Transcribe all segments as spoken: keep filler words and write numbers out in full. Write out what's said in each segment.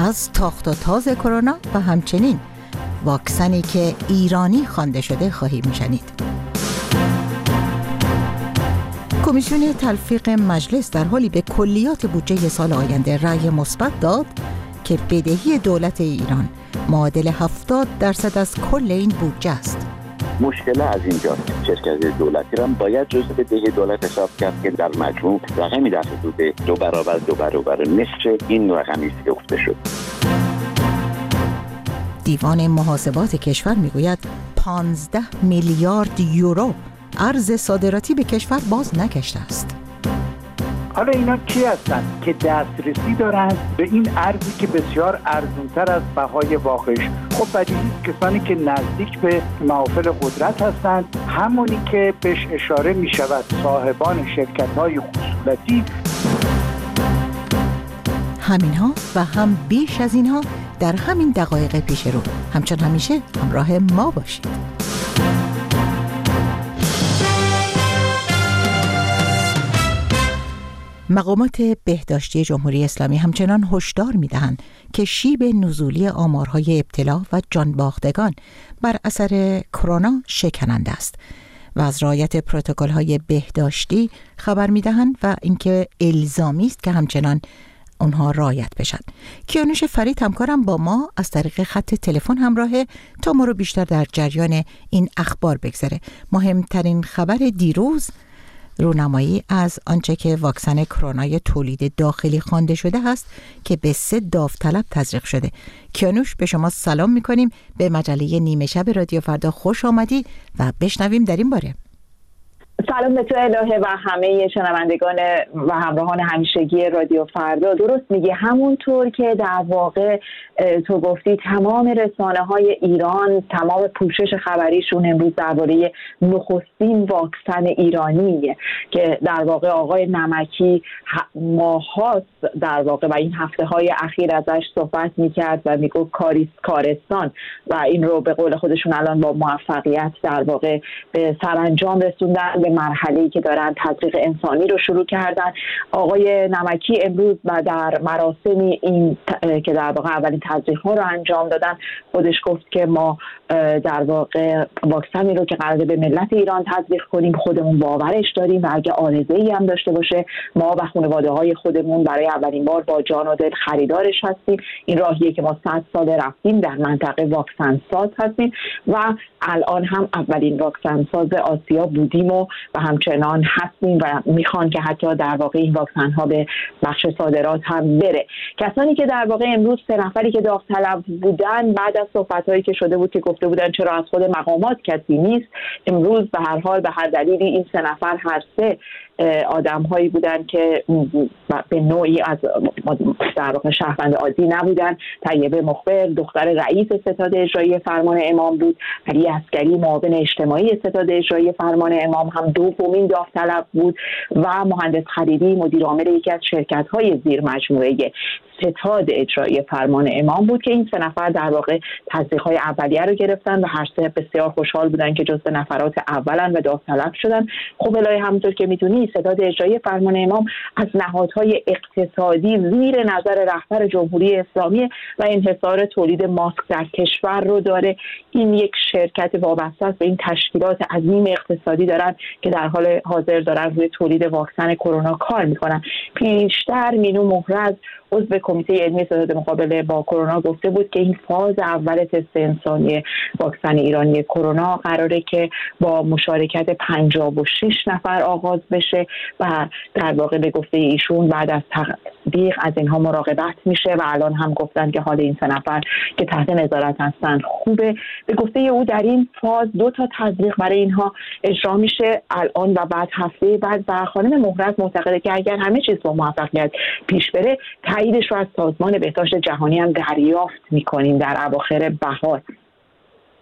از تاخت و تاز کرونا و همچنین واکسنی که ایرانی خوانده شده خواهیم شنید. کمیسیون تلفیق مجلس در حالی به کلیات بودجه سال آینده رأی مثبت داد که بدهی دولت ایران معادل هفتاد درصد از کل این بودجه است. مشکل از اینجاست. شرکت دولتی را باید جزء بدهی دولت حساب کرد که در مجموع رقمی در حدود دو برابر دو برابر نصف این رقمی است که گفته شد. دیوان محاسبات کشور میگوید پانزده میلیارد یورو ارز صادراتی به کشور باز نگشته است. حالا اینا کی هستن که دسترسی دارن به این ارزی که بسیار ارزان‌تر از بهای واقعیش؟ خب بدیهی کسانی که نزدیک به محافل قدرت هستند، همونی که بهش اشاره می شود صاحبان شرکت‌های خصوصی. همینها و هم بیش از اینها در همین دقایق پیش رو. همچون همیشه همراه ما باشید. مقامات بهداشتی جمهوری اسلامی همچنان هشدار می‌دهند که شیب نزولی آمارهای ابتلا و جانباختگان بر اثر کرونا شکننده است و از رعایت پروتکل‌های بهداشتی خبر می‌دهند و اینکه الزامی است که همچنان اونها رعایت بشن. کیانوش فرید همکارم با ما از طریق خط تلفن همراهه تا ما رو بیشتر در جریان این اخبار بگذاره. مهمترین خبر دیروز رونمایی از آنچه که واکسن کرونای تولید داخلی خوانده شده است که به سه داوطلب تزریق شده. کیانوش، به شما سلام میکنیم. به مجله نیمه شب رادیو فردا خوش آمدی و بشنویم در این باره. سلام به تو الهه و همه شنوندگان و همراهان همیشگی رادیو فردا. درست میگی، همونطور که در واقع تو گفتی تمام رسانه های ایران، تمام پوشش خبریشون امروز درباره نخستین واکسن ایرانی که در واقع آقای نمکی ماهاست در واقع و این هفته های اخیر ازش صحبت میکرد و میگفت کاریس کارستان و این رو به قول خودشون الان با موفقیت در واقع به سرانجام رسوندن، به مرحله‌ای که دارن تزریق انسانی رو شروع کردن. آقای نمکی امروز و در مراسمی این که در واقع اولین تزریق ها رو انجام دادن خودش گفت که ما در واقع واکسنی رو که قراره به ملت ایران تزریق کنیم خودمون باورش داریم و اگه عارضه‌ای هم داشته باشه ما و خانواده های خودمون برای اولین بار با جان و دل خریدارش هستیم. این راهیه که ما صد سال رفتیم، در منطقه واکسن ساز هستیم و الان هم اولین واکسن ساز آسیا بودیم و و همچنان هستیم و میخوان که حتی در واقع این واکسن ها به بخش صادرات هم بره. کسانی که در واقع امروز سه نفری که داوطلب بودن بعد از صحبت هایی که شده بود که گفته بودن چرا از خود مقامات کسی نیست، امروز به هر حال به هر دلیلی این سه نفر هر سه آدم هایی بودن که به نوعی از در واقع شهروند عادی نبودن. طیبه مخبر دختر رئیس ستاد اجرایی فرمان امام بود. علی عسکری معاون اجتماعی ستاد اجرایی فرمان امام هم دومین داوطلب بود و مهندس خلیلی مدیر عامل یکی از شرکت های زیر مجموعه ستاد اجرایی فرمان امام بود که این سه نفر در واقع تزریق های اولیه رو گرفتن و هر سه بسیار خوشحال بودن که جزو نفرات اولن و داوطلب شدن. خب الهی همونطور که میدونی ستاد اجرایی فرمان امام از نهادهای اقتصادی زیر نظر رهبر جمهوری اسلامی و انحصار تولید ماسک در کشور رو داره. این یک شرکت وابسته است به این تشکیلات عظیم اقتصادی دارن که در حال حاضر دارن روی تولید واکسن کرونا کار میکنن. پیشتر مینو مهرز عضو کمیته علمی ستاد مقابله با کرونا گفته بود که این فاز اول تست انسانی واکسن ایرانی کرونا قراره که با مشارکت پنجاه و شش نفر آغاز بشه و در واقع به گفته ایشون بعد از تطبیق از اینها مراقبت میشه و الان هم گفتن که حال این سه نفر که تحت نظارت هستن خوبه. به گفته او در این فاز دو تا تزریق برای اینها اجرا میشه الان و بعد هفته بعد و خانم مهرز معتقده که اگر همه چیز با موفقیت پیش بره تاییدش رو از سازمان بهداشت جهانی هم دریافت میکنیم در اواخر بهار.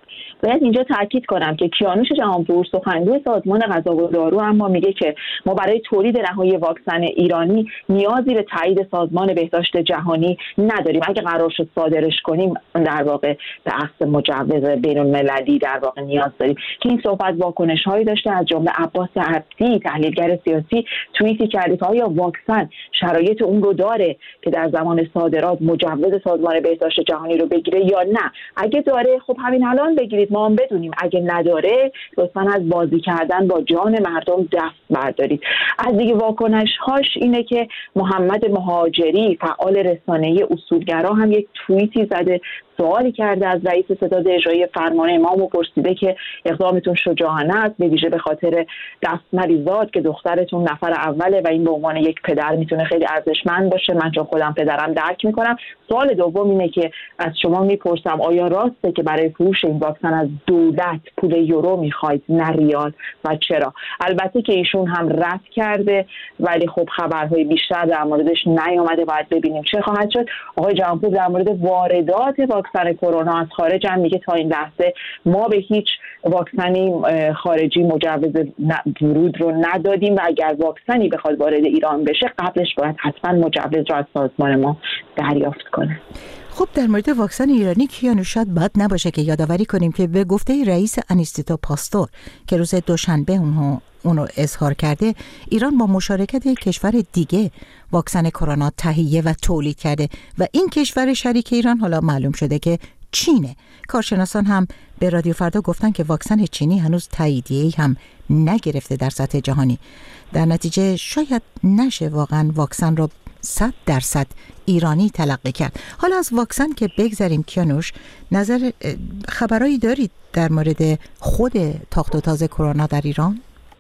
باید اینجا تاکید کنم که کیانوش جهانپور سخنگوی سازمان غذا و دارو اما میگه که ما برای تولید نهایی واکسن ایرانی نیازی به تایید سازمان بهداشت جهانی نداریم. اگه قرار شد صادرش کنیم در واقع به اخذ مجوز بین‌المللی در واقع نیاز داریم. که این صحبت واکنش‌هایی داشته. از جمله عباس عبدی تحلیلگر سیاسی توییتی کرده که آیا واکسن شرایط اون رو داره که در زمان صادرات مجوز سازمان بهداشت جهانی رو بگیره یا نه. اگه داره خب همین الان بگیرید ما هم بدونیم، اگه نداره لطفاً از بازی کردن با جان مردم دست بردارید. از دیگه واکنش‌هاش اینه که محمد مهاجری فعال رسانه‌ای اصولگرا هم یک توییتی زده، سوالی کرده از رئیس ستاد اجرایی فرمان امام و پرسیده که اقدامتون شجاعانه است به ویژه به خاطر دست مریضات که دخترتون نفر اوله و این به عنوان یک پدر میتونه خیلی ارزشمند باشه. من چون خودم پدرم درک میکنم. سوال دوم اینه که از شما میپرسم آیا راسته که برای فروش این واکسن از دولت پول یورو میخواید نه ریال و چرا؟ البته که ایشون هم رد کرده ولی خب خبرهای بیشتر در موردش نیامده، باید ببینیم چه خواهد شد. آقای جهانپور در مورد واردات واکسن کرونا از خارج هم میگه تا این لحظه ما به هیچ واکسنی خارجی مجوز ورود رو ندادیم و اگر واکسنی بخواد وارد ایران بشه قبلش باید حتما مجوز رو از سازمان ما دریافت کنه. خب در مورد واکسن ایرانی کیانوش شاید بد نباشه که یادآوری کنیم که به گفته رئیس انستیتو پاستور که روز دوشنبه اونها اونو اظهار کرده، ایران با مشارکت کشور دیگه واکسن کرونا تهیه و تولید کرده و این کشور شریک ایران حالا معلوم شده که چینه. کارشناسان هم به رادیو فردا گفتن که واکسن چینی هنوز تاییدیه‌ای هم نگرفته در سطح جهانی. در نتیجه شاید نشه واقعا واکسن رو صد درصد ایرانی تلقی کرد. حالا از واکسن که بگذاریم کیانوش، نظر خبرایی دارید در مورد خود تاخت و تاز کرونا در ایران؟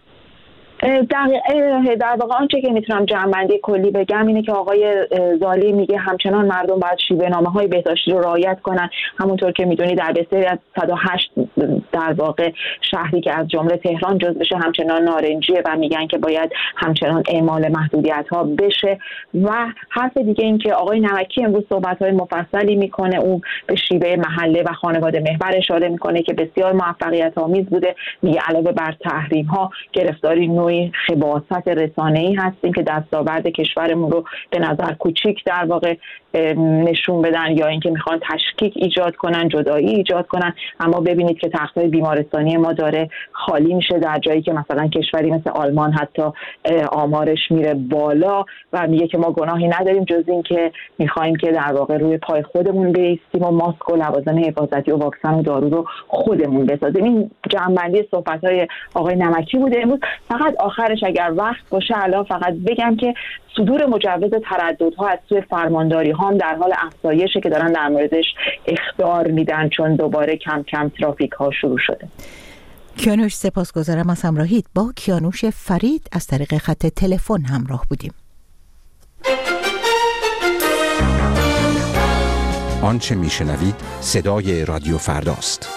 در در واقع آنچه که میتونم جمع‌بندی کلی بگم اینه که آقای زالی میگه همچنان مردم باید شیوه‌نامه‌های بهداشتی رو رعایت کنن. همونطور که میدونی در بسیاری از صد و هشت در واقع شهری که از جمله تهران جزو بشه همچنان نارنجیه و میگن که باید همچنان اعمال محدودیت‌ها بشه. و حرف دیگه این که آقای نمکی امروز صحبت‌های مفصلی میکنه، اون به شیوه محله و خانواده محور اشاره میکنه که بسیار موفقیت‌آمیز بوده. میگه علاوه بر تحریم‌ها گرفتاری نوعی خباثت رسانه‌ای هستیم که دستاورد کشورمون رو به نظر کوچیک در واقع نشون بدن یا اینکه میخوان تشکیک ایجاد کنن، جدایی ایجاد کنن. اما ببینید که تخت‌های بیمارستانی ما داره خالی میشه در جایی که مثلا کشوری مثل آلمان حتی آمارش میره بالا و میگه که ما گناهی نداریم جز این که میخوایم که در واقع روی پای خودمون بایستیم و ماسک و لوازم حفاظتی و واکسن و دارو رو خودمون بسازیم. این جمع‌بندی صحبت‌های آقای نمکی بوده امروز. فقط آخرش اگر وقت باشه الان فقط بگم که صدور مجوز ترددها از سوی فرمانداری ها هم در حال افزایشه که دارن در موردش اخطار میدن چون دوباره کم کم ترافیک ها شروع شده. کیانوش سپاسگزارم از همراهیت. با کیانوش فرید از طریق خط تلفن همراه بودیم. آنچه میشنوید صدای رادیو فرداست.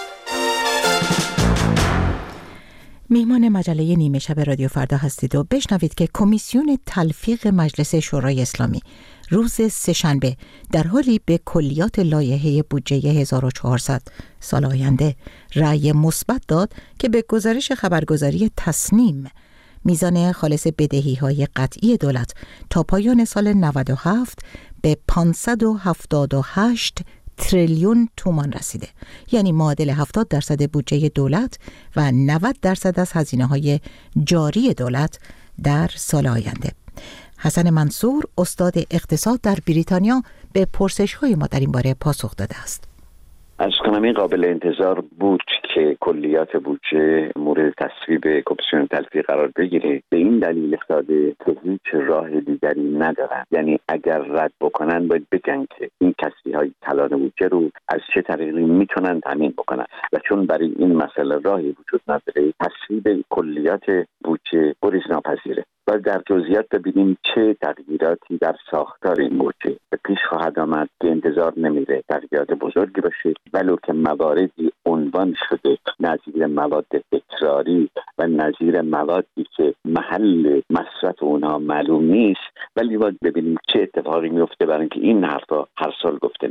میهمان مجله نیمه شب رادیو فردا هستید و بشنوید که کمیسیون تلفیق مجلس شورای اسلامی روز سه‌شنبه در حالی به کلیات لایحه بودجه هزار و چهارصد سال آینده رأی مثبت داد که به گزارش خبرگزاری تصنیم میزان خالص بدهی‌های قطعی دولت تا پایان سال نود و هفت به پانصد و هفتاد و هشت تریلیون تومان رسیده، یعنی معادل هفتاد درصد بودجه دولت و نود درصد از هزینه‌های جاری دولت در سال آینده. حسن منصور استاد اقتصاد در بریتانیا به پرسش‌های ما در این باره پاسخ داده است. از کنم این قابل انتظار بود که کلیات بودجه مورد تصویب کمیسیون تلفیق قرار بگیره. به این دلیل افتاده که هیچ راه دیگری ندارن، یعنی اگر رد بکنن باید بگن که این کسری های کلان بودجه رو از چه طریقی میتونن تامین بکنن و چون برای این مسئله راهی وجود نداره تصویب کلیات بودجه بریز ناپذیره. و در جزئیات ببینیم چه تغییراتی در ساختار این بودجه به پیش خواهد آمد که انتظار نمیره تغییرات بزرگی باشه، ولو که مواردی عنوان شده نظیر مواد تکراری و نظیر موادی که محل مصرف اونها معلوم نیست، ولی باید ببینیم چه اتفاقی میفته برای اینکه این حرفا هر سال گفته میشه.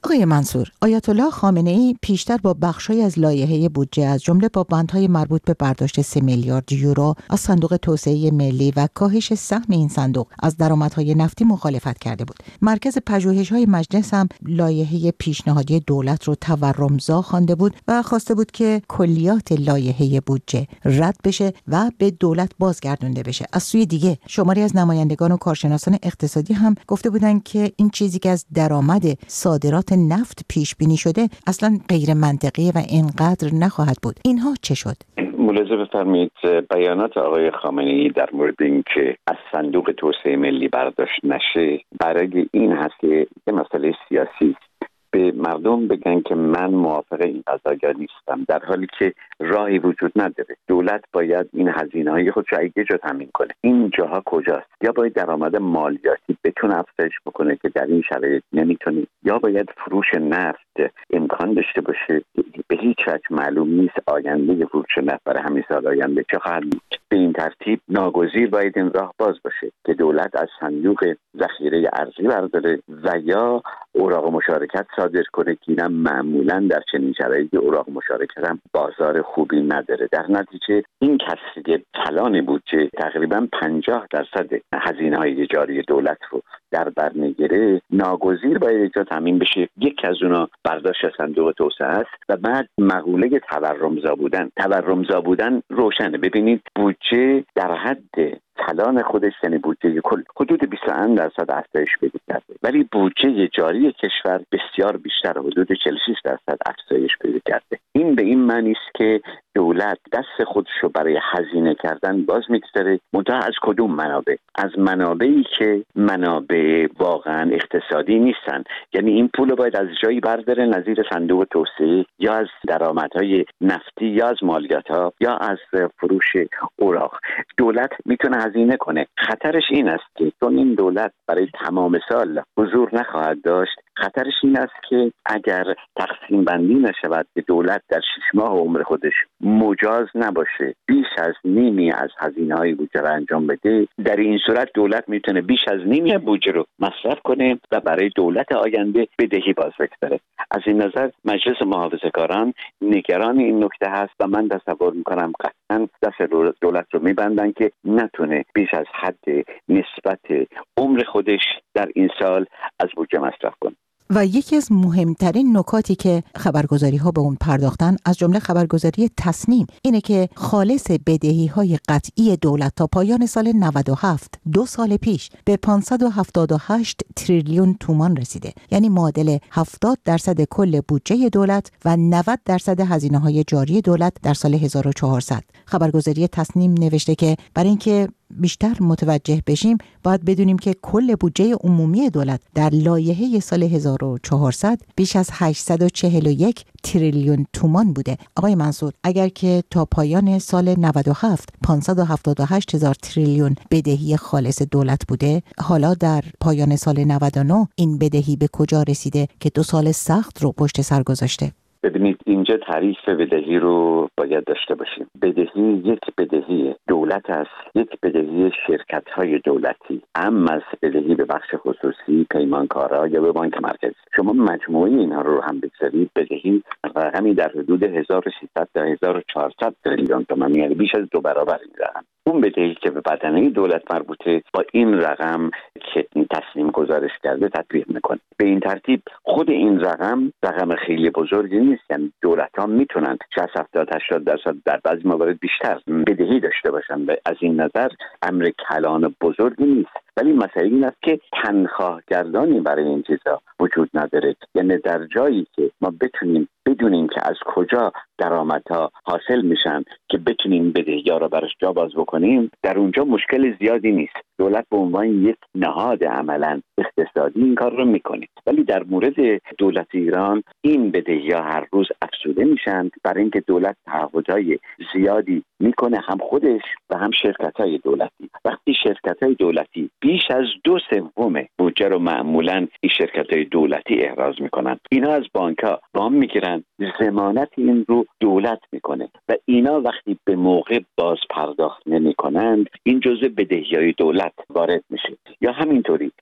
آقای منصور، آیت الله خامنه‌ای پیشتر با بخشی از لایحه بودجه از جمله با بندهای مربوط به برداشت سه میلیارد یورو از صندوق توسعه ملی و کاهش سهم این صندوق از درآمدهای نفتی مخالفت کرده بود. مرکز پژوهش‌های مجلس هم لایحه پیشنهادی دولت رو تورمزا خوانده بود و خواسته بود که کلیات لایحه بودجه رد بشه و به دولت بازگردونده بشه. از سوی دیگه شماری از نمایندگان و کارشناسان اقتصادی هم گفته بودند که این چیزی که از درآمد صادرات نفت پیش بینی شده اصلا غیر منطقیه و اینقدر نخواهد بود. اینها چه شد؟ ملاحظه بفرمایید بیانات آقای خامنه‌ای در مورد اینکه از صندوق توسعه ملی برداشت نشه برای این هست که یه مسئله سیاسی به مردم بگن که من موافق این قضایا نیستم، در حالی که راهی وجود نداره. دولت باید این هزینه‌های خودش رو یه جا تامین کنه. این جاها کجاست؟ یا باید درآمد مالیاتی بتونه افزایش بکنه که در این شرایط نمیتونه، یا باید فروش نفت امکان داشته باشه. به هیچ وجه معلوم نیست آینده فروش نفت برای همین سال آینده چه خواهد بود. به این ترتیب ناگزیر باید این راه باز باشه که دولت از صندوق ذخیره ارزی برداره و یا اوراق مشارکت صادر کنه که اینم معمولا در چنین شرایطی اوراق مشارکت هم بازار خوبی نداره. در نتیجه این کسری کلان بودجه تقریبا پنجاه درصد هزینه‌های جاری دولت رو در بر میگیره. ناگزیر باید اینجا تامین بشه. یک از اونا برداشت صندوق توسعه است و بعد مقوله تورمزا بودن. تورمزا بودن روشنه. ببینید بودجه در حد کلان خودش، یعنی بودجه کل حدود بیست و اند درصد افزایش پیدا کرده، ولی بودجه جاری کشور بسیار بیشتر، حدود چهل و شش درصد افزایش پیدا کرده. این به این معنی است که دولت دست خودش رو برای هزینه کردن باز می‌گذاره، منتها از کدوم منابع؟ از منابعی که منابع واقعا اقتصادی نیستن. یعنی این پول رو باید از جایی برداره، نظیر صندوق توسعه یا از درآمدهای نفتی یا از مالیات‌ها یا از فروش اوراق. دولت میتونه هزینه کنه. خطرش این است که چون این دولت برای تمام سال حضور نخواهد داشت، خطرش این است که اگر تقسیم بندی نشود که دولت در شش ماه عمر خودش مجاز نباشه بیش از نیمی از هزینه‌های بودجه را انجام بده، در این صورت دولت میتونه بیش از نیمی بودجه رو مصرف کنه و برای دولت آینده بدهی باز بگذاره. از این نظر مجلس محافظه‌کاران نگران این نکته هست و من تصور میکنم قطعاً دست دولت رو میبندن که نتونه بیش از حد نسبت عمر خودش در این سال از بودجه مصرف کنه. و یکی از مهمترین نکاتی که خبرگزاری ها به اون پرداختن از جمله خبرگزاری تصنیم اینه که خالص بدهی های قطعی دولت تا پایان سال نود و هفت دو سال پیش به پانصد و هفتاد و هشت تریلیون تومان رسیده، یعنی معادل هفتاد درصد کل بودجه دولت و نود درصد هزینه های جاری دولت در سال هزار و چهارصد. خبرگزاری تصنیم نوشته که برای اینکه بیشتر متوجه بشیم باید بدونیم که کل بودجه عمومی دولت در لایحه سال هزار و چهارصد بیش از هشتصد و چهل و یک تریلیون تومان بوده. آقای منصور، اگر که تا پایان سال نود و هفت پانصد و هفتاد و هشت هزار تریلیون بدهی خالص دولت بوده، حالا در پایان سال نود و نه این بدهی به کجا رسیده که دو سال سخت رو پشت سر گذاشته؟ ببینید اینجا تعریف بدهی رو باید داشته باشیم. بدهی یک بدهی دولت است، یک بدهی شرکت‌های دولتی، اما از بدهی به بخش خصوصی، پیمانکارا یا به بانک مرکزی. شما مجموعه اینها رو هم بگذارید، بدهی رقمی در حدود هزار و سیصد تا هزار و چهارصد تریلیون تومان، یعنی بیش از دو برابر این رقم. اون بدهی که به بدنه دولت مربوطه با این رقم که تصمیم گزارش کرده تطبیق میکنه. به این ترتیب خود این رقم رقم خیلی بزرگی نیست. یعنی دولت ها میتونن شصت هفتاد هشتاد درصد در بعضی موارد بیشتر بدهی داشته باشن و از این نظر امر کلان بزرگی نیست. ولی مسئله این است که تنخواهگردانی برای این چیزا وجود نداره. یعنی در جایی که ما بتونیم بدونیم که از کجا درآمدها حاصل میشن که بتونیم بدهی‌ها را برش جا باز بکنیم، در اونجا مشکل زیادی نیست. دولت به عنوان یک نهاد عملاً اقتصادی این کار رو میکنه. ولی در مورد دولت ایران این بدهی‌ها هر روز افزوده میشن برای اینکه دولت تعهدهای زیادی میکنه، هم خودش و هم شرکت‌های دولتی. وقتی شرکت‌های دولتی بیش از دو سوم بودجه رو معمولاً این شرکت‌های دولتی احراز میکنن، اینا از بانک‌ها وام میگیرن، ضمانت این رو دولت میکنه و اینا وقتی به موقع باز پرداخت نمیکنند این جزء بدهی‌های دولت وارد میشه. یا همینطوری دولت از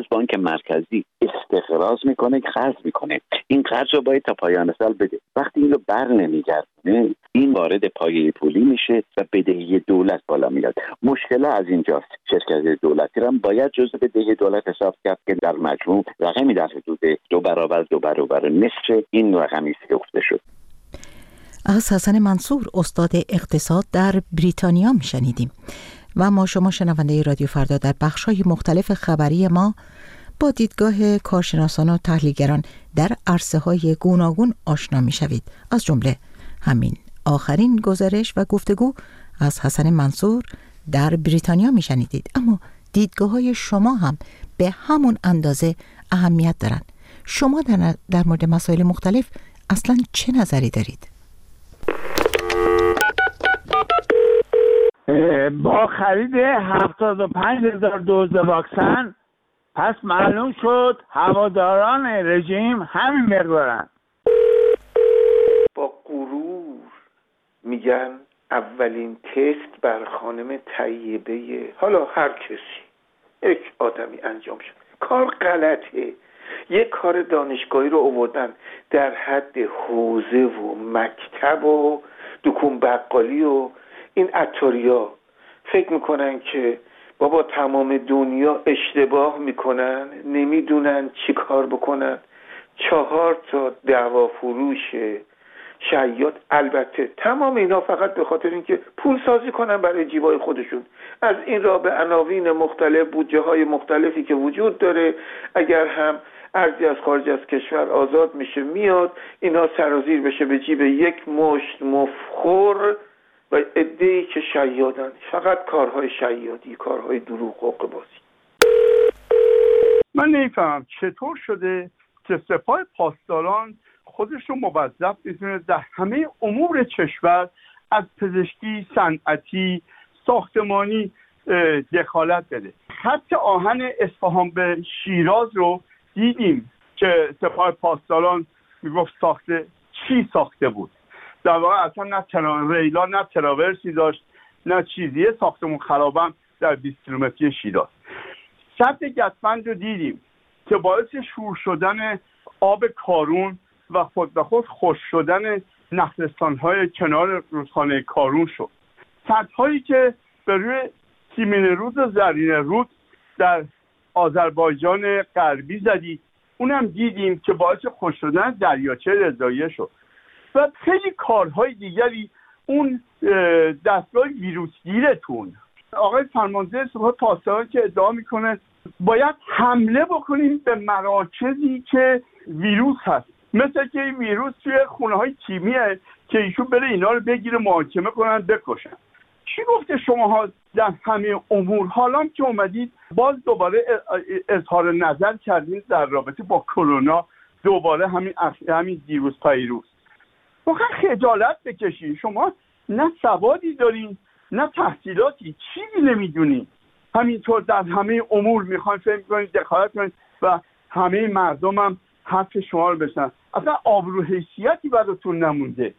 بانک مرکزی استقراض میکنه، قرض میکنه، این قرض رو باید تا پایان سال بده. وقتی این رو بر نمیگردونه این وارد پایه پولی میشه و بدهی دولت بالا میاد. مشکل از اینجاست. شرکت دولتی هم باید جزء بدهی دولت حساب کرد که در مجموع رقمی در حدود دو برابر دو برابر نصف این رقمی است که گفته شد. از حسن منصور استاد اقتصاد در بریتانیا میشنیدیم و ما شما شنونده رادیو فردا در بخش‌های مختلف خبری ما با دیدگاه کارشناسان و تحلیلگران در عرصه‌های گوناگون آشنا میشوید. از جمله همین آخرین گزارش و گفتگو از حسن منصور در بریتانیا میشنیدید. اما دیدگاه‌های شما هم به همون اندازه اهمیت دارند. شما در, در مورد مسائل مختلف اصلاً چه نظری دارید؟ با خرید هفتاد و پنج هزار دوز واکسن پس معلوم شد هواداران رژیم همین مقدارن. با غرور میگن اولین تست بر خانم طیبه حالا هر کسی یک آدمی انجام شد. کار غلطه. یک کار دانشگاهی رو آوردن در حد حوزه و مکتب و دکون بقالی و این عطاریا فکر میکنن که بابا تمام دنیا اشتباه میکنن، نمیدونن چی کار بکنن. چهار تا دعوا فروش شیاد، البته تمام اینا فقط به خاطر اینکه پول سازی کنن برای جیبای خودشون. از این را به عناوین مختلف بودجه های مختلفی که وجود داره، اگر هم ارزی از خارج از کشور آزاد میشه میاد، اینا سرازیر بشه به جیب یک مشت مفخور و عده‌ای که شیادن. فقط کارهای شیادی، کارهای دروغ و قبازی. من نمیفهمم چطور شده که سپاه پاسداران خودش رو موظف می‌دونه در همه امور کشور از پزشکی، صنعتی، ساختمانی دخالت بده. خط آهن اصفهان به شیراز رو دیدیم که سپاه پاسداران میگفت ساخته چی ساخته بود. در واقع اصلا نه ترا... ریلا نه تراورسی داشت نه چیزیه. ساختمون خرابم در بیست کیلومتری شیراز. سد گتفند رو دیدیم که باعث شور شدن آب کارون و خود به خود خشک شدن نخلستان‌های کنار رودخانه کارون شد. سدهایی که به روی سیمین رود و زرین رود در آذربایجان غربی زدید، اونم دیدیم که باعث خشک شدن دریاچه رضاییه شد و خیلی کارهای دیگری. اون دستگاه ویروسگیرتون آقای فرمانده سپاه پاسداران که ادعا میکنه باید حمله بکنیم به مراکزی که ویروس هست، مثل که این ویروس توی خونه های کیمیه که ایشون بره اینا رو بگیره محاکمه کنن بکشن. چی گفته شماها در همه امور؟ حالا که اومدید باز دوباره اظهار نظر کردین در رابطه با کرونا، دوباره همین همین دیروز پیروز. واقعا خجالت بکشین. شما نه سوادی دارین نه تحصیلاتی، چیزی نمیدونین. همینطور در همه امور میخواین فهم کنید، دخالت کنید و همه مردم هم حرف شما رو بشنن. اصلا آبرو حیثیتی براتون نمونده.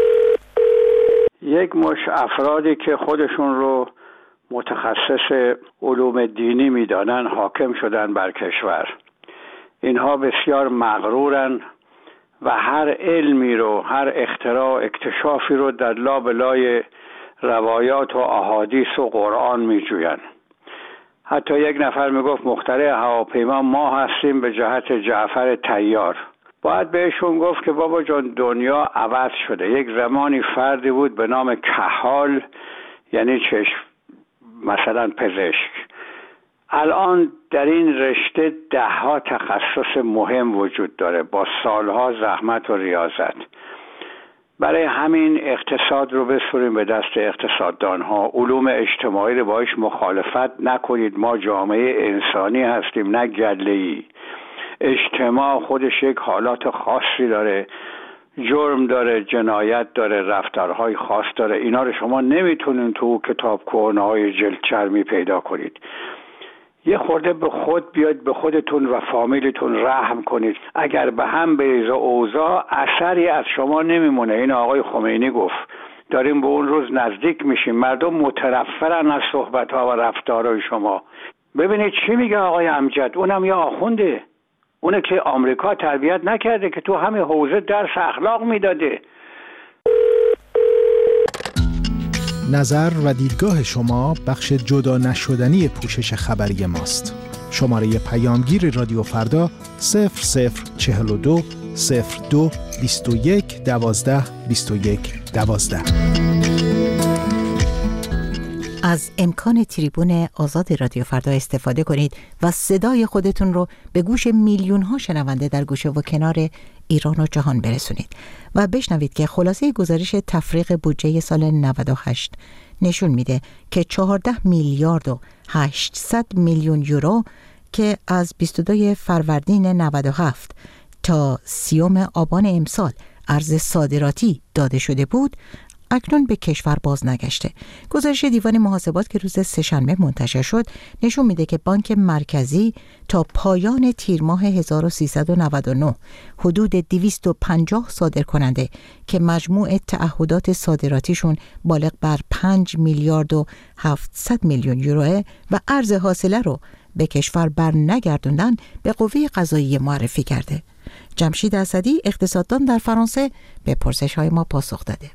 یک مش افرادی که خودشون رو متخصص علوم دینی میدانن حاکم شدن بر کشور. اینها بسیار مغرورن و هر علمی رو، هر اختراع اکتشافی رو در لابلای روایات و احادیث و قرآن میجوین. حتی یک نفر میگفت مخترع هواپیما ما هستیم به جهت جعفر طیار. باید بهشون گفت که بابا جان دنیا عوض شده. یک زمانی فردی بود به نام کحال، یعنی چشم مثلا پزشک. الان در این رشته ده ها تخصص مهم وجود داره با سالها زحمت و ریاضت. برای همین اقتصاد رو بسپریم به دست اقتصاددان ها. علوم اجتماعی رو باش مخالفت نکنید. ما جامعه انسانی هستیم نه گله‌ای. اجتماع خودش یک حالات خاصی داره، جرم داره، جنایت داره، رفتارهای خاص داره. اینا رو شما نمیتونین تو کتاب کهنه‌های جلد چرمی پیدا کنید. یه خورده به خود بیاید، به خودتون و فامیلتون رحم کنید. اگر به هم بریزه اوضاع اثری از شما نمیمونه. این آقای خمینی گفت داریم به اون روز نزدیک میشیم. مردم مترفرن از صحبت‌ها و رفتارهای شما. ببینید چی میگه آقای امجد، اونم یه آخونده، اونه که آمریکا تربیت نکرده که تو همه حوزه درس اخلاق میداده. نظر و دیدگاه شما بخش جدا نشدنی پوشش خبری ماست. شماره پیامگیر رادیو فردا صفر صفر چهل و دو صفر دو بیست و یک دوازده بیست و یک دوازده. از امکان تریبون آزاد رادیو فردا استفاده کنید و صدای خودتون رو به گوش میلیون ها شنونده در گوشه و کنار ایران و جهان برسونید و بشنوید که خلاصه گزارش تفریغ بودجه سال نود و هشت نشون میده که چهارده میلیارد و هشتصد میلیون یورو که از بیست و دو فروردین نود و هفت تا سیوم آبان امسال ارز صادراتی داده شده بود اکنون به کشور باز نگشته. گزارش دیوان محاسبات که روز سه‌شنبه منتشر شد نشون میده که بانک مرکزی تا پایان تیر ماه هزار و سیصد و نود و نه حدود دویست و پنجاه صادر کننده که مجموع تعهدات صادراتیشون بالغ بر پنج میلیارد و هفتصد میلیون یوروه و ارز حاصله رو به کشور بر نگردوندن به قوه قضاییه معرفی کرده. جمشید اسدی اقتصاددان در فرانسه به پرسش‌های ما پاسخ داده.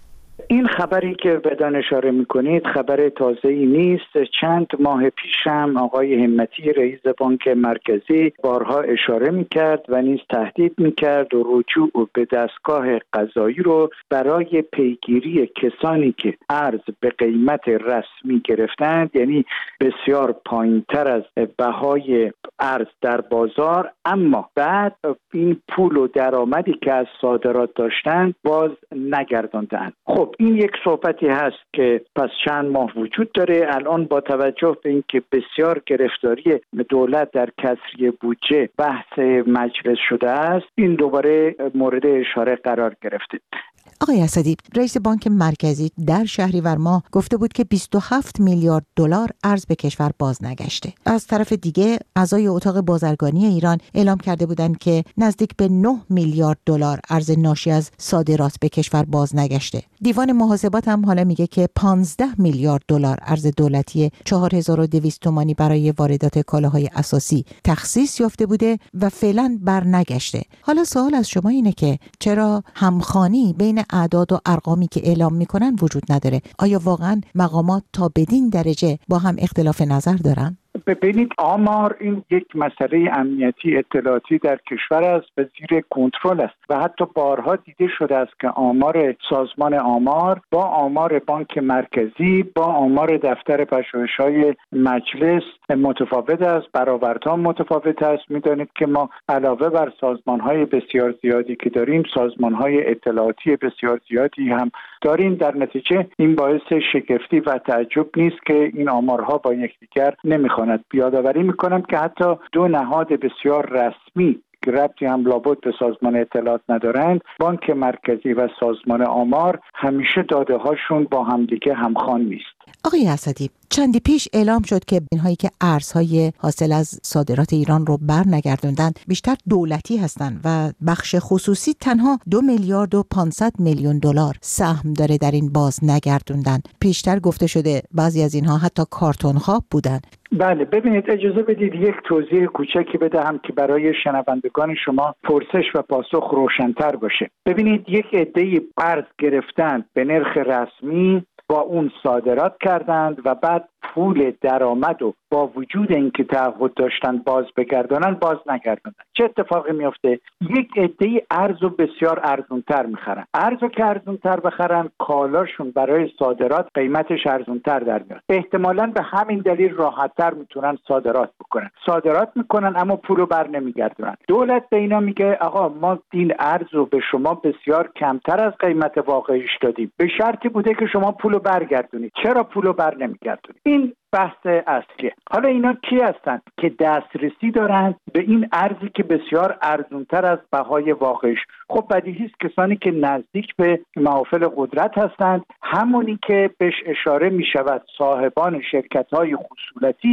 این خبری که بدان اشاره میکنید خبر تازه‌ای نیست. چند ماه پیش هم آقای همتی رئیس بانک مرکزی بارها اشاره میکرد و نیز تهدید میکرد و رجوع به دستگاه قضایی رو برای پیگیری کسانی که ارز به قیمت رسمی گرفتند، یعنی بسیار پایینتر از بهای ارز در بازار، اما بعد این پول و درآمدی که از صادرات داشتند باز نگرداندند. خب این یک صحبتی هست که پس چند ماه وجود داره. الان با توجه به اینکه بسیار گرفتاری دولت در کسری بودجه بحث مجلس شده است، این دوباره مورد اشاره قرار گرفته. آقای اسدی، رئیس بانک مرکزی در شهریور ماه گفته بود که بیست و هفت میلیارد دلار ارز به کشور باز نگشته. از طرف دیگه اعضای اتاق بازرگانی ایران اعلام کرده بودند که نزدیک به نه میلیارد دلار ارز ناشی از صادرات به کشور باز نگشته. دیوان محاسبات هم حالا میگه که پانزده میلیارد دلار ارز دولتی چهار هزار و دویست تومانی برای واردات کالاهای اساسی تخصیص یافته بوده و فعلا بر نگشته. حالا سوال از شما اینه که چرا همخوانی بین اعداد و ارقامی که اعلام میکنن وجود نداره؟ آیا واقعا مقامات تا بدین درجه با هم اختلاف نظر دارن؟ ببینید، آمار این یک مسئله امنیتی اطلاعاتی در کشور است و زیر کنترل است و حتی بارها دیده شده است که آمار سازمان آمار با آمار بانک مرکزی با آمار دفتر پژوهش‌های مجلس متفاوت است، برآوردها متفاوت است. میدانید که ما علاوه بر سازمان‌های بسیار زیادی که داریم، سازمان‌های اطلاعاتی بسیار زیادی هم داریم. در نتیجه این باعث شگفتی و تعجب نیست که این آمارها با یکدیگر نمی‌خوانند. یادآوری میکنم که حتی دو نهاد بسیار رسمی که ربطی هم لابد به سازمان اطلاعات ندارند، بانک مرکزی و سازمان آمار، همیشه داده هاشون با همدیگه همخوان نیست. آقای اسدی، چندی پیش اعلام شد که اینهایی که ارزهای حاصل از صادرات ایران رو بر نگردوندن بیشتر دولتی هستند و بخش خصوصی تنها دو میلیارد و پانصد میلیون دلار سهم داره در این باز نگردوندن. پیشتر گفته شده بعضی از اینها حتی کارتون خواب بودن. بله، ببینید اجازه بدید یک توضیح کوچکی بدهم که برای شنوندگان شما پرسش و پاسخ روشن‌تر باشه. ببینید، یک عده‌ای ارز گرفتن به نرخ رسمی، با اون صادرات کردند و بعد پول درآمد و با وجود اینکه تعهد داشتن باز بگردانن باز نگرداندن. چه اتفاقی میفته؟ یک عده‌ای ارزو بسیار ارزونتر میخرن. ارزو که ارزونتر بخرن، کالاشون برای صادرات قیمتش ارزونتر در میاد. احتمالاً به همین دلیل راحت‌تر میتونن صادرات بکنن. صادرات میکنن اما پولو بر نمیگردونن. دولت به اینا میگه آقا ما این ارزو به شما بسیار کمتر از قیمت واقعیش دادیم، به شرطی بوده که شما پولو برگردونید. چرا پولو بر نمیگردونید؟ این بحث اصلیه. حالا اینا کی هستن که دسترسی دارن به این ارزی که بسیار ارزونتر از بهای واقعیش؟ خب بدیهی است کسانی که نزدیک به محافل قدرت هستند، همونی که بهش اشاره می شود صاحبان شرکت‌های خصولتی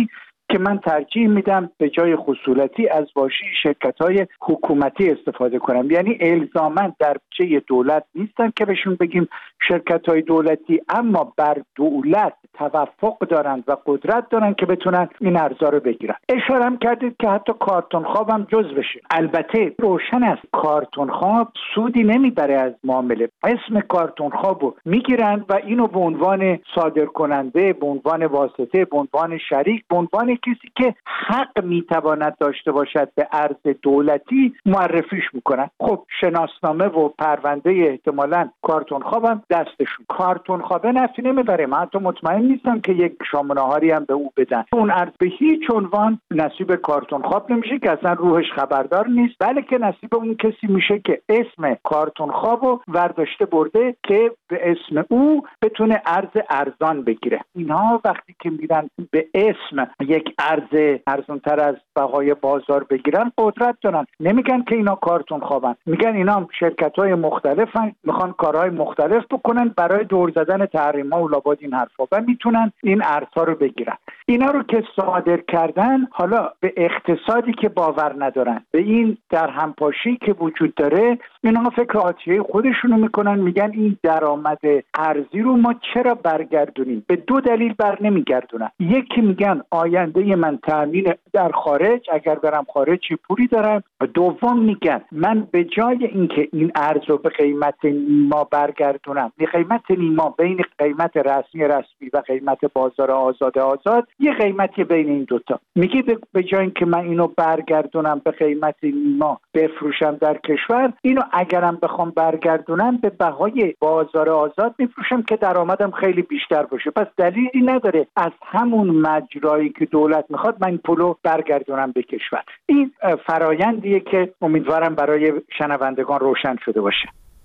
که من ترجیح میدم به جای خصولتی از واژه شرکت‌های حکومتی استفاده کنم. یعنی الزاماً در چه دولت نیستن که بهشون بگیم شرکت‌های دولتی، اما بر دولت توافق دارن و قدرت دارن که بتونن این ارزا رو بگیرن. اشاره هم کردید که حتی کارتون خواب هم جز بشه. البته روشن است کارتون خواب سودی نمیبره از معامله. اسم کارتون خوابو میگیرن و اینو به عنوان صادر کننده، به عنوان واسطه، به عنوان شریک، به عنوان کسی که حق میتواند داشته باشد به ارز دولتی معرفیش میکنن. خب شناسنامه و پرونده احتمالاً کارتون خوابم دستشون. کارتون خوابه نفی نمیبره. من تو مطمئن نیستم که یک شام ناهاری هم به او بدن. اون ارز به هیچ عنوان نصیب کارتون خواب نمیشه که اصلا روحش خبردار نیست، بلکه نصیب اون کسی میشه که اسم کارتون خوابو ورداشته برده که به اسم او بتونه ارز ارزان بگیره. اینها وقتی که میرن به اسم یک ارز ارزانتر از بهای بازار بگیرن قدرت دارن. نمیگن که اینا کارتون خوابن، میگن اینا هم شرکت‌های مختلفن، میخوان کارهای مختلف بکنن برای دور زدن تحریم‌ها و لابد این حرفا و میتونن این ارزها رو بگیرن. اینا رو که صادر کردن، حالا به اقتصادی که باور ندارن، به این در همپاشی که وجود داره، اینا فکر آتیه خودشونو میکنن، میگن این درآمد ارزی رو ما چرا برگردونیم؟ به دو دلیل بر نمیگردونن. یکی میگن آینده من تامین در خارج، اگر برم خارج چی پولی دارم. دوم میگن من به جای اینکه این ارز رو به قیمت نیما برگردونم، به قیمت نیما بین قیمت رسمی رسمی و قیمت بازار آزاد آزاد، یه قیمتی بین این دوتا، میگه به جای اینکه من اینو برگردونم به قیمت نیما بفروشم در کشور، اینو اگرم بخوام برگردونم به بهای بازار آزاد میفروشم که درآمدم خیلی بیشتر باشه. پس دلیلی نداره از همون مجرایی که دولت میخواد من پولو برگردونم به کشور. این فرایندیه که امیدوارم برای شنوندگان روشن شده باشه.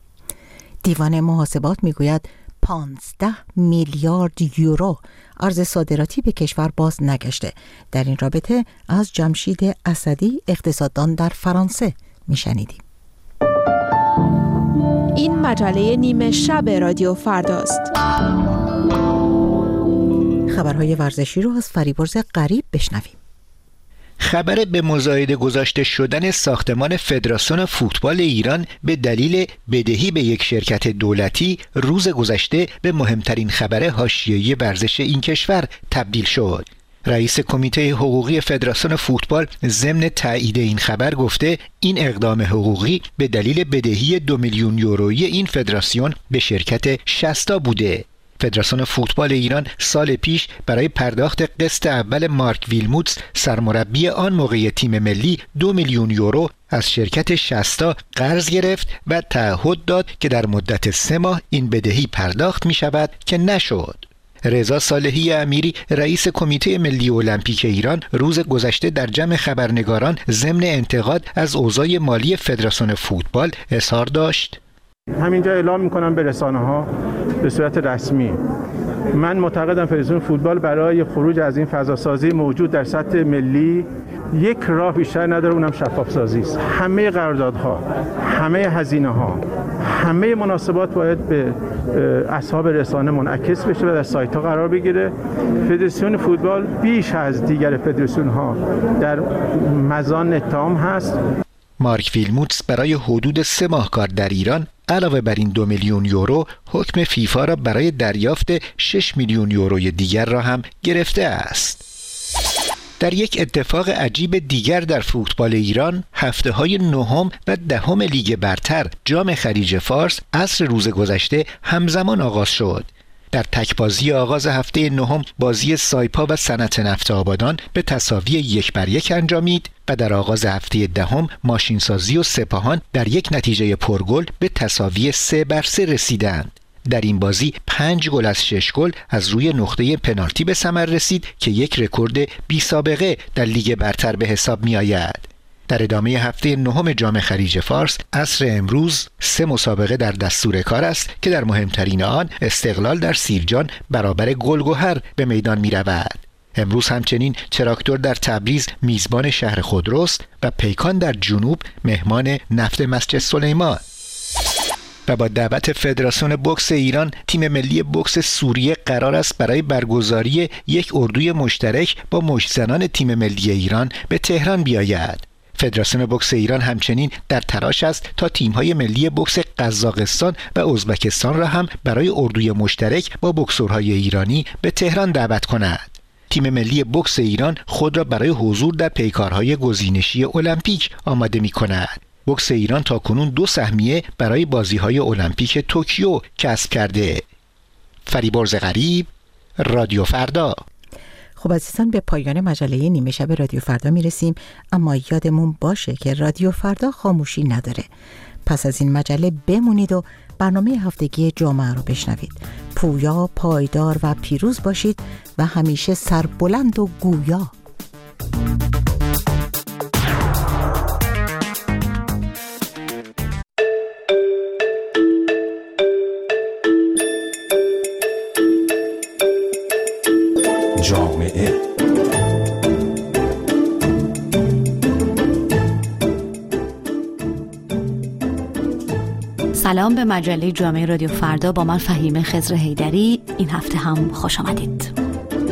دیوان محاسبات میگوید پانزده میلیارد یورو ارز صادراتی به کشور باز نگشته. در این رابطه از جمشید اسدی، اقتصاددان در فرانسه، میشنیدیم. این مجله نیمه شب رادیو فرداست. خبرهای ورزشی رو از فریبرز غریب بشنویم. خبر به مزایده گذاشته شدن ساختمان فدراسیون فوتبال ایران به دلیل بدهی به یک شرکت دولتی روز گذشته به مهمترین خبر حاشیه‌ای ورزش این کشور تبدیل شد. رئیس کمیته حقوقی فدراسیون فوتبال ضمن تایید این خبر گفته این اقدام حقوقی به دلیل بدهی دو میلیون یورویی این فدراسیون به شرکت شستا بوده. فدراسیون فوتبال ایران سال پیش برای پرداخت قسط اول مارک ویلموتس سرمربی آن موقع تیم ملی دو میلیون یورو از شرکت شستا قرض گرفت و تعهد داد که در مدت سه ماه این بدهی پرداخت می شود که نشد. رضا صالحی امیری رئیس کمیته ملی المپیک ایران روز گذشته در جمع خبرنگاران ضمن انتقاد از اوضاع مالی فدراسیون فوتبال اظهار داشت: همینجا اعلام میکنم به رسانه ها به صورت رسمی، من معتقدم فدراسیون فوتبال برای خروج از این فضاسازی موجود در سطح ملی یک راه بیشتر نداره، اونم شفاف سازی است. همه قراردادها، همه هزینه ها، همه مناسبات باید به اصحاب رسانه منعکس بشه و در سایت ها قرار بگیره. فدراسیون فوتبال بیش از دیگر فدراسیون ها در مزان اتهام هست. مارک ویلموتس برای حدود سه ماه کار در ایران علاوه بر این دو میلیون یورو حکم فیفا را برای دریافت شش میلیون یوروی دیگر را هم گرفته است. در یک اتفاق عجیب دیگر در فوتبال ایران، هفته های نهم و دهم لیگ برتر جام خلیج فارس عصر روز گذشته همزمان آغاز شد. در تک‌بازی آغاز هفته نهم بازی سایپا و صنعت نفت آبادان به تساوی یک بر یک انجامید و در آغاز هفته دهم ماشینسازی و سپاهان در یک نتیجه پرگل به تساوی سه بر سه رسیدند. در این بازی پنج گل از شش گل از روی نقطه پنالتی به ثمر رسید که یک رکورد بی سابقه در لیگ برتر به حساب می آید. در ادامه هفته نهم جام خلیج فارس عصر امروز سه مسابقه در دستور کار است که در مهمترین آن استقلال در سیرجان برابر گلگهر به میدان می رود. امروز همچنین تراکتور در تبریز میزبان شهر خودروست و پیکان در جنوب مهمان نفت مسجد سلیمان. و با دعوت فدراسیون بوکس ایران تیم ملی بوکس سوریه قرار است برای برگزاری یک اردوی مشترک با مشتزنان تیم ملی ایران به تهران بیاید. فدراسیون بوکس ایران همچنین در تلاش است تا تیم‌های ملی بوکس قزاقستان و ازبکستان را هم برای اردوی مشترک با بوکسورهای ایرانی به تهران دعوت کند. تیم ملی بوکس ایران خود را برای حضور در پیکارهای گزینشی المپیک آماده می‌کند. بوکس ایران تاکنون دو سهمیه برای بازی‌های المپیک توکیو کسب کرده. فریبرز غریب، رادیو فردا. خب عزیزان، به پایان مجله نیمه شب رادیو فردا میرسیم، اما یادمون باشه که رادیو فردا خاموشی نداره. پس از این مجله بمونید و برنامه هفتگی جامعه رو بشنوید. پویا، پایدار و پیروز باشید و همیشه سربلند و گویا. جامعه سلام به مجله جامعه رادیو فردا، با من فهیمه خضر حیدری. این هفته هم خوش آمدید.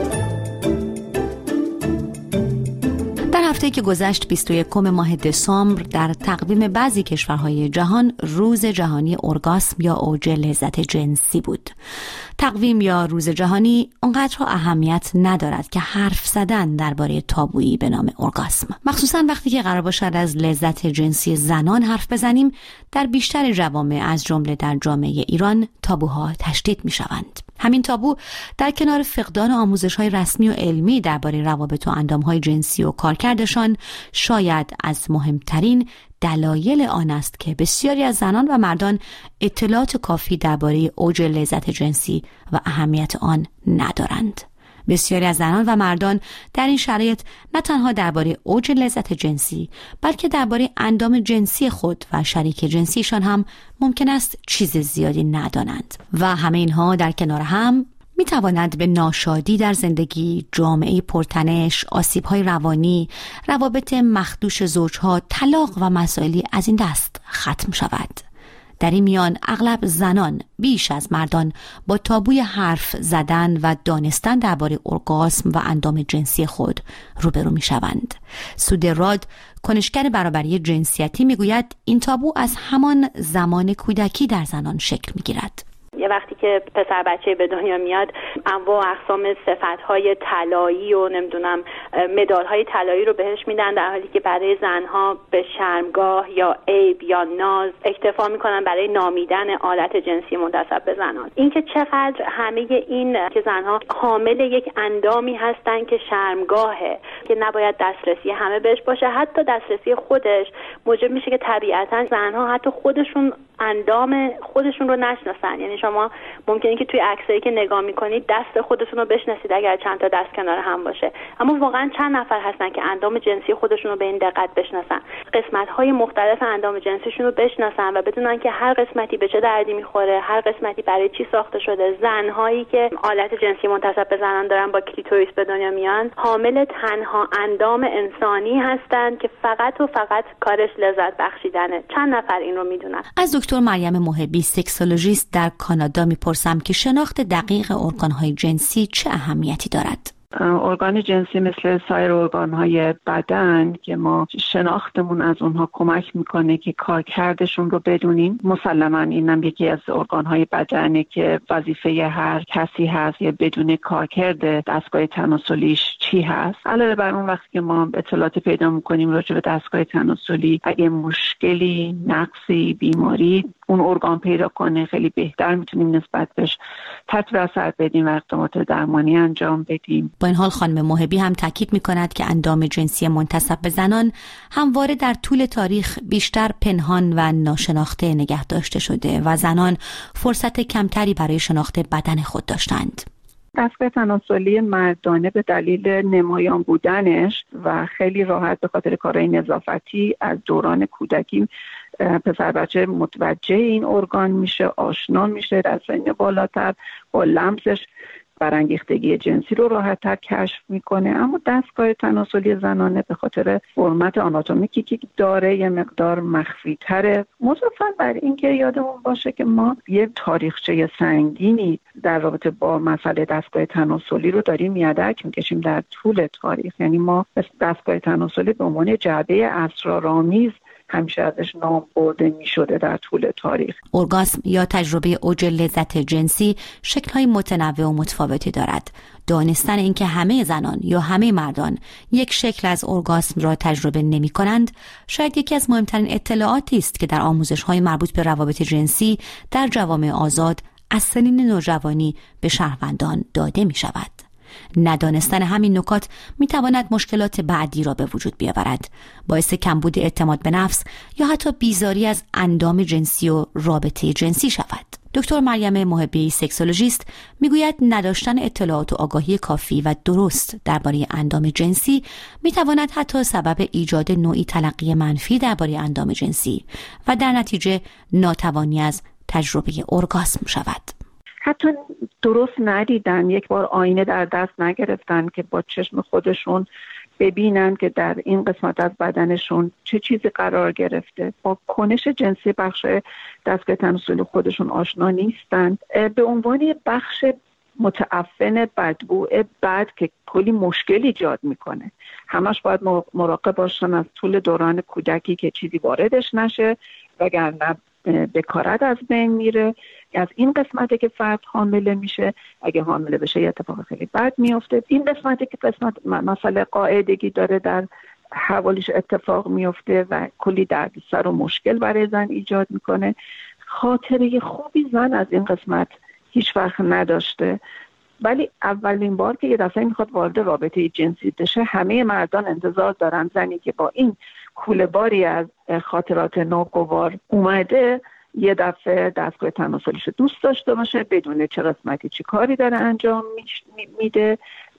در هفته که گذشت بیست و یکم ماه دسامبر در تقویم بعضی کشورهای جهان روز جهانی ارگاسم یا اوج لذت جنسی بود. تقویم یا روز جهانی اونقدر اهمیت ندارد که حرف زدن درباره تابویی به نام ارگاسم، مخصوصا وقتی که قرار باشد از لذت جنسی زنان حرف بزنیم، در بیشتر جوامع از جمله در جامعه ایران تابوها تشدید می شوند. همین تابو در کنار فقدان آموزش‌های رسمی و علمی درباره روابط و اندام‌های جنسی و کارکردشان شاید از مهمترین دلایل آن است که بسیاری از زنان و مردان اطلاعات کافی درباره اوج لذت جنسی و اهمیت آن ندارند. بسیاری از زنان و مردان در این شرایط نه تنها درباره اوج لذت جنسی، بلکه درباره اندام جنسی خود و شریک جنسیشان هم ممکن است چیز زیادی ندانند و همه اینها در کنار هم می تواند به ناشادی در زندگی، جامعه پرتنش، آسیب‌های روانی، روابط مخدوش زوجها، طلاق و مسائلی از این دست ختم شود. در این میان اغلب زنان بیش از مردان با تابوی حرف زدن و دانستن درباره ارگاسم و اندام جنسی خود روبرو می شوند. سود راد، کنشگر برابری جنسیتی، می گوید این تابو از همان زمان کودکی در زنان شکل می گیرد. یه وقتی که پسر بچه به دنیا میاد، انواع و اقسام صفت‌های طلایی و نمیدونم مدال‌های طلایی رو بهش میدن، در حالی که برای زنها به شرمگاه یا عیب یا ناز اکتفا میکنن برای نامیدن آلت جنسی منتسب به زنان. اینکه چقدر همه این که زنها حامل یک اندامی هستن که شرمگاهه، که نباید دسترسی همه بهش باشه، حتی دسترسی خودش موجب میشه که طبیعتاً زنها حتی خودشون اندام خودشون رو نشناسن. یعنی شما ممکنه که توی عکسایی که نگاه میکنید دست خودتون رو بشناسید اگر چند تا دست کنار هم باشه، اما واقعا چند نفر هستن که اندام جنسی خودشون رو به این دقت بشناسن، قسمت‌های مختلف اندام جنسیشون رو بشناسن و بدونن که هر قسمتی به چه دردی میخوره، هر قسمتی برای چی ساخته شده. زنهایی که آلت جنسی منتسب به زنان دارن با کلیتوریس به دنیا میان، حامل تنها اندام انسانی هستن که فقط و فقط کارش لذت بخشیدنه. چند نفر این رو میدونن؟ از دکتر مریم محبی، سکسولوژیست در کانادا میپرسم که شناخت دقیق ارگان‌های جنسی چه اهمیتی دارد؟ ارگان جنسی مثل سایر ارگان‌های بدن که ما شناختمون از اونها کمک میکنه که کارکردشون رو بدونیم. مسلماً اینم یکی از ارگان‌های بدنه که وظیفه هر کسی هست یا بدون کارکرد دستگاه تناسلیش چی هست. علاوه بر اون، وقتی که ما اطلاعات پیدا میکنیم راجع به دستگاه تناسلی، اگه مشکلی، نقصی، بیماری اون ارگان پیدا کنه، خیلی بهتر میتونیم نسبت بهش تطبیق اثر بدیم و اقدامات درمانی انجام بدیم. با این حال خانم محبی هم تاکید می‌کند که اندام جنسی منتسب به زنان همواره در طول تاریخ بیشتر پنهان و ناشناخته نگه داشته شده و زنان فرصت کمتری برای شناخت بدن خود داشتند. دستگاه تناسلی مردانه به دلیل نمایان بودنش و خیلی راحت به خاطر کارهای نظافتی از دوران کودکی پسر بچه متوجه این ارگان میشه، آشنا میشه، در سن بالاتر با لمسش برانگیختگی جنسی رو راحت‌تر کشف میکنه. اما دستگاه تناسلی زنانه به خاطر فرمت آناتومیکی که داره یه مقدار مخفی تره. مضافاً بر این که یادمون باشه که ما یه تاریخچه سنگینی در رابطه با مسئله دستگاه تناسلی رو داریم یدک میکشیم در طول تاریخ. یعنی ما دستگاه تناسلی به عنوان جعبه اسرارآمیز همیشه ازش نام برده می شده در طول تاریخ. ارگاسم یا تجربه اوج لذت جنسی شکل‌های متنوع و متفاوتی دارد. دانستن اینکه همه زنان یا همه مردان یک شکل از ارگاسم را تجربه نمی کنند شاید یکی از مهمترین اطلاعاتی است که در آموزش‌های مربوط به روابط جنسی در جوامع آزاد از سنین نوجوانی به شهروندان داده می شود. ندانستن همین نکات می تواند مشکلات بعدی را به وجود بیاورد، باعث کمبود اعتماد به نفس یا حتی بیزاری از اندام جنسی و رابطه جنسی شود. دکتر مریم محبی سکسولوژیست میگوید نداشتن اطلاعات و آگاهی کافی و درست درباره اندام جنسی می تواند حتی سبب ایجاد نوعی تلقی منفی درباره اندام جنسی و در نتیجه ناتوانی از تجربه ارگاسم شود. حتی درست ندیدن، یک بار آینه در دست نگرفتن که با چشم خودشون ببینن که در این قسمت از بدنشون چه چیزی قرار گرفته. با کنش جنسی بخش دستگاه تناسلی خودشون آشنا نیستن. به عنوان بخش متعفن بدبو بد که کلی مشکل ایجاد میکنه، همش باید مراقب باشن از طول دوران کودکی که چیزی واردش نشه وگرنه بکارت از بین میره. از این قسمتی که فرد حامله میشه، اگه حامله بشه یه اتفاق خیلی بد میفته. این قسمتی که قسمت مسئله قاعدگی داره در حوالش اتفاق میفته و کلی دردسر و مشکل برای زن ایجاد میکنه. خاطره خوبی زن از این قسمت هیچ وقت نداشته، ولی اولین بار که یه دفعه میخواد وارد رابطه جنسی بشه همه مردان انتظار دارن زنی که با این کوله باری از خاطرات ناگوار اومده یه دفعه دستگاه تناسلیشو دوست داشته باشه، بدونه چه قسمتی چی کاری داره انجام میده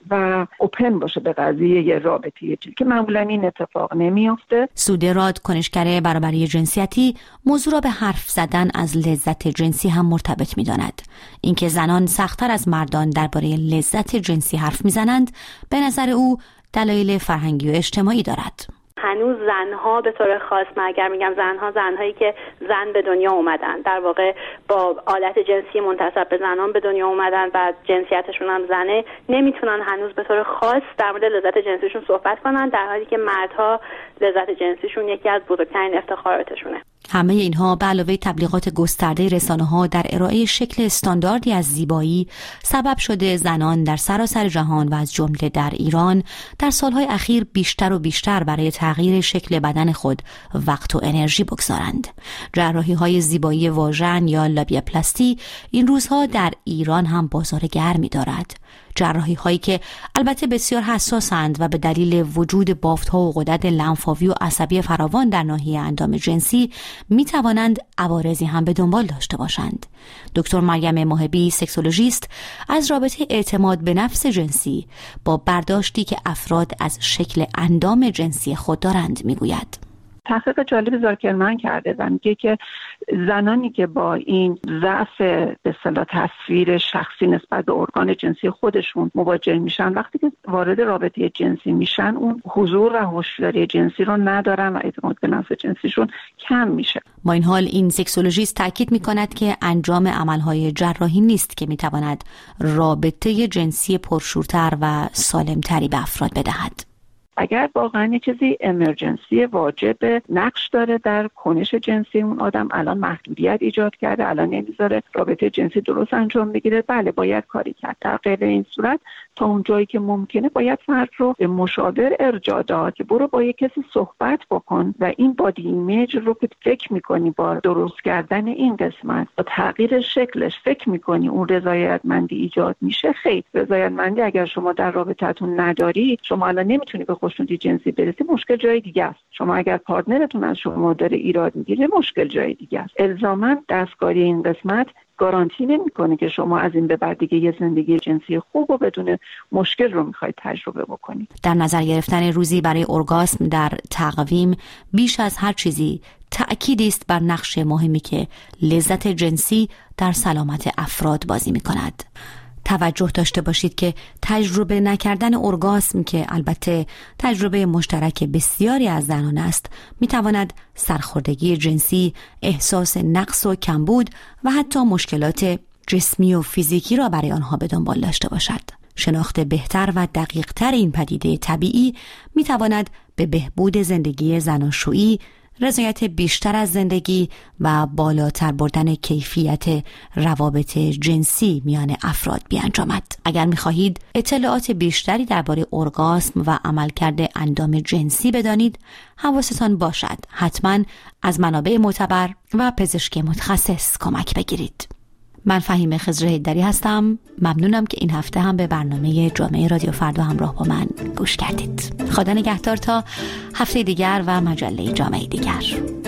و اوپن باشه به قضیه یه رابطه جنسی که معمولا این اتفاق نمیافته. سودراد، کنشگر برابری جنسیتی، موضوع را به حرف زدن از لذت جنسی هم مرتبط می‌داند. اینکه زنان سخت‌تر از مردان درباره لذت جنسی حرف می‌زنند به نظر او دلایل فرهنگی و اجتماعی دارد. هنوز زنها به طور خاص، من اگر میگم زنها، زنهایی که زن به دنیا اومدن، در واقع با آلت جنسی منتسب به زنان به دنیا اومدن و جنسیتشون هم زنه، نمیتونن هنوز به طور خاص در مورد لذت جنسیشون صحبت کنن، در حالی که مردها لذت جنسیشون یکی از بزرگترین افتخاراتشونه. همه اینها به علاوه تبلیغات گسترده رسانه‌ها در ارائه شکل استانداردی از زیبایی سبب شده زنان در سراسر جهان و از جمله در ایران در سالهای اخیر بیشتر و بیشتر برای تغییر شکل بدن خود وقت و انرژی بگذارند. جراحی‌های زیبایی واژن یا لابیاپلاستی این روزها در ایران هم بازار گرمی دارد. جراحی هایی که البته بسیار حساسند و به دلیل وجود بافت ها و غدد لنفاوی و عصبی فراوان در ناحیه اندام جنسی می توانند عوارضی هم به دنبال داشته باشند. دکتر مریم محبی سکسولوژیست از رابطه اعتماد به نفس جنسی با برداشتی که افراد از شکل اندام جنسی خود دارند می گوید. تحقیق جالب زاکرمن کرده و میگه که زنانی که با این ضعف به اصطلاح تصویر شخصی نسبت به ارگان جنسی خودشون مواجه میشن، وقتی که وارد رابطه جنسی میشن اون حضور و هوشیاری جنسی رو ندارن و اعتماد به نفس جنسیشون کم میشه. با این حال این سکسولوژیست تاکید میکند که انجام عملهای جراحی نیست که میتواند رابطه جنسی پرشورتر و سالمتری به افراد بدهد. اگر واقعا یه چیزی امرجنسی واجب نقش داره در کنش جنسی اون آدم، الان محدودیت ایجاد کرده، الان نمیذاره رابطه جنسی درست انجام بگیره، بله باید کاری کرد. در غیر این صورت تا اون جایی که ممکنه باید فرد رو به مشاور ارجاع داد که برو با یه کسی صحبت بکن و این بادی ایمیج رو که فکر میکنی با درست کردن این قسمت با تغییر شکلش فکر میکنی اون رضایتمندی ایجاد میشه. خیر، رضایتمندی اگر شما در رابطتون نداری، شما الان نمیتونی به خوشنودی جنسی برسی، مشکل جای دیگه است. شما اگر پارتنرتون از شما داره ایراد میگیره، مشکل جای دیگه است. الزاما دستکاری این قسمت گارانتی نمیکنه که شما از این به بعد دیگه یه زندگی جنسی خوب و بدون مشکل رو میخواید تجربه بکنید. در نظر گرفتن روزی برای ارگاسم در تقویم بیش از هر چیزی تأکیدی است بر نقش مهمی که لذت جنسی در سلامت افراد بازی میکند. توجه داشته باشید که تجربه نکردن ارگاسم که البته تجربه مشترک بسیاری از زنان است میتواند سرخوردگی جنسی، احساس نقص و کمبود و حتی مشکلات جسمی و فیزیکی را برای آنها به دنبال داشته باشد. شناخت بهتر و دقیقتر این پدیده طبیعی میتواند به بهبود زندگی زناشویی، رضایت بیشتر از زندگی و بالاتر بردن کیفیت روابط جنسی میان افراد بیانجامد. اگر می‌خواهید اطلاعات بیشتری درباره ارگاسم و عملکرد اندام جنسی بدانید، حواستان باشد حتما از منابع معتبر و پزشک متخصص کمک بگیرید. من فهیمه خضر حیدری هستم. ممنونم که این هفته هم به برنامه جامعه رادیو فردا همراه با من گوش کردید. خدا نگهدار تا هفته دیگر و مجله جامعه دیگر.